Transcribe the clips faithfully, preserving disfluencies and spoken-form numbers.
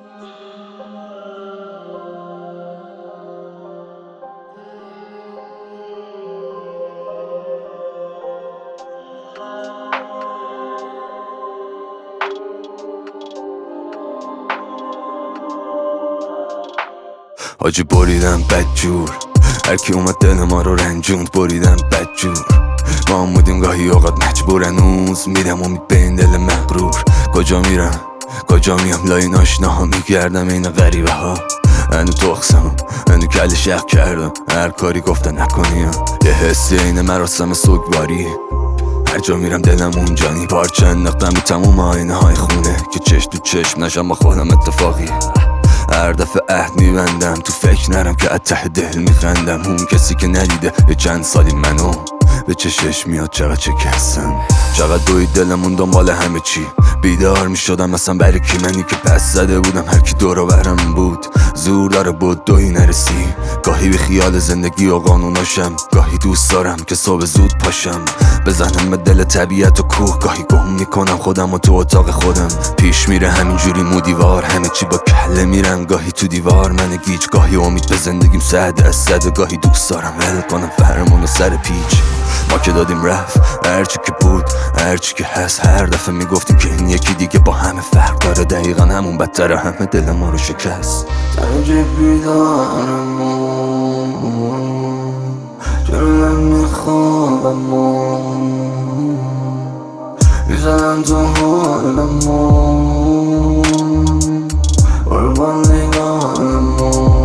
حاجی بریدم بدجور، هرکی اومد دل ما رو رنجوند. بریدم بدجور، ما هم بودیم گاهی اوقات مجبورن. اوز میرم امید به این دل مغرور. کجا میرم کجا میام لای ناشناها میگردم این غریبه ها. هنو تخصم هنو کل شق کردم، هر کاری گفتن نکنیم. یه حسی این مراسم سوگواری، هر جا میرم دلم اونجانی. پارچه انداختم رو تموم آینه های خونه که چشم تو چشم نشم با خودم اتفاقی. هر دفعه عهد میبندم تو فکر نرم که از ته دل میخندم. اون کسی که ندیده یه چند سالی منو به چشش میاد. چقدر چه کسم، چقدر دوی دلمون دنبال همه چی. بیدار میشدم مثلا برای کی، منی که پس زده بودم هر کی دور و برم بود. زور داره بود دوی نرسی. گاهی بی خیال زندگی و قانوناشم، گاهی دوست دارم که صبح زود پاشم بزنم به دل طبیعت و کوه. گاهی گم میکنم خودم و تو اتاق خودم، پیش میره همینجوری مو دیوار. همه چی با کله میرم گاهی تو دیوار. من گیج گاهی امید به زندگیم صد از صد، گاهی دوست دارم ول کنم فرمون و سر پیچ. ما که دادیم رفت هرچی که بود هرچی که هست. هر دفعه میگفتیم که این یکی دیگه با همه فرق داره، دقیقا همون بدتره، همه دل ما رو شکست. درجه بیدارم چرا من میخوابم میزنم تو حالم قربان نگارم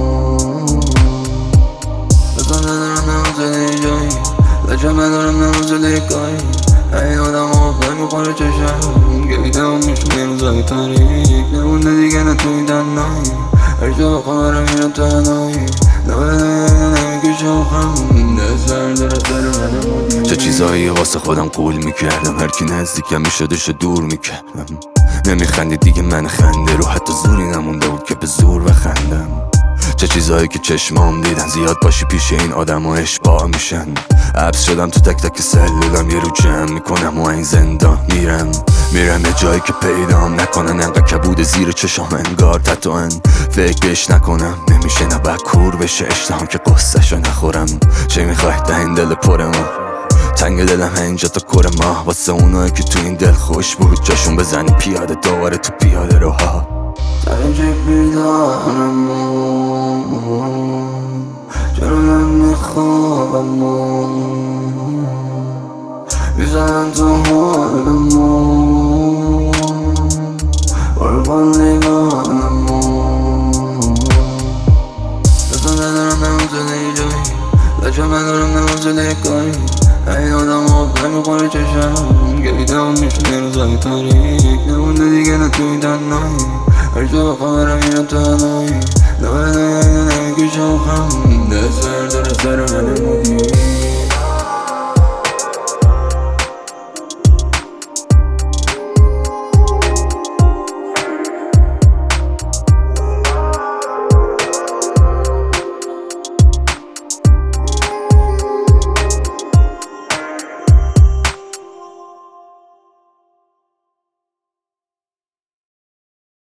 بزن ندارم نمازه جایی لجم ندارم نمازه گاهی. این آدم ها پای میخوره چشم گیدم میشونه روزای تاریک. نمونده دیگه نتویدن نایی هر جا بخوام برم میرم تنهایی. چه چیزایی واسه خودم قول میکردم، هر کی نزدیکم میشدش دور میکردم. نمیخندی دیگه من خنده رو، حتی زوری نمونده بود که به زور بخندم. چه چیزایی که چشمام دیدن، زیاد باشی پیش این آدم ها اشباع میشن. حبس شدم تو تک تک سلولم، یه رو جمع میکنم و این زندان میرم. میرم یه جایی که پیدام نکنن، انقدر کبود زیر چشام انگار تتوان. فکر بهش نکنم نمیشه نباید کور بشه اشتهام که قصهشو نخورم. چه میخوای ده این دل پر ما، تنگ دلم اینجا تا کور ما. واسه اونایی که تو این دل خوش بود جاشون بزنی پیاده دوباره تو پیاده روها. درجه بیدارم چرا من میخوابم میزنم تو حالم قربان نگارم بزن ندارم نمازه جایی لجم ندارم نمازه گاهی. این آدم ها پای میخوره چشم گیدم میشونه روزای تاریک. نمونده دیگه نتویدن نایی هر جا بخوام برم میرم تنهایی. نمه نمه نمه نمیکشم خم دست داره سر من مدی.